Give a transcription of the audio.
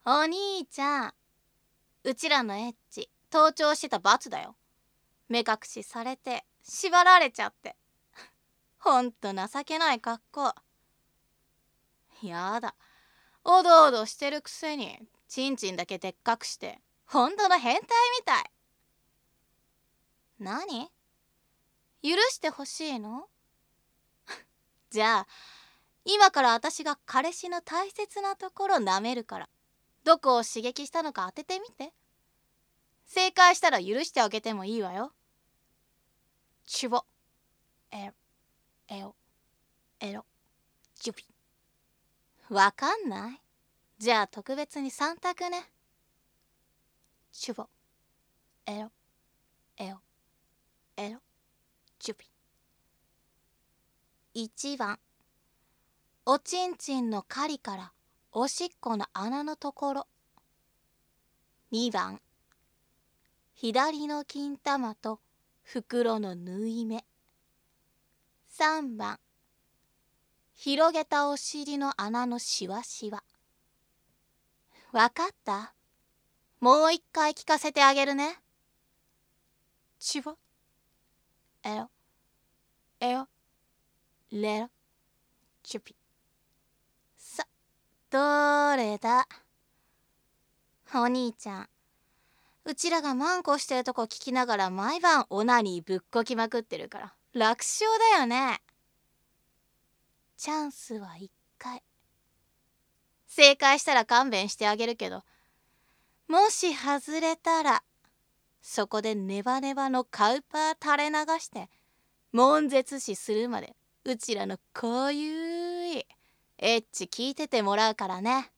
お兄ちゃん、うちらのエッチ盗聴してた罰だよ。目隠しされて縛られちゃって。ほんと情けない格好。やだ、おどおどしてるくせにチンチンだけでっかくしてほんとの変態みたい。何？許してほしいの？じゃあ今から私が彼氏の大切なところ舐めるから、どこを刺激したのか当ててみて。正解したら許してあげてもいいわよ。チュボ、エロ、エロ、エロ、ジュピ。わかんない？じゃあ特別に3択ね。チュボ、エロ、エロ、エロ、ジュピ。1番、おちんちんの狩りからおしっこの穴のところ。2番、左の金玉と袋の縫い目。3番、広げたお尻の穴のしわしわ。わかった？もう一回聞かせてあげるね。チュボ、エロ、エロ、レロ、チュピ。さ、どれだ？お兄ちゃん、うちらがマンコしてるとこ聞きながら毎晩オナニーぶっこきまくってるから楽勝だよね。チャンスは1回。正解したら勘弁してあげるけど、もし外れたらそこでネバネバのカウパー垂れ流して悶絶死するまでうちらのこういうエッチ聞いててもらうからね。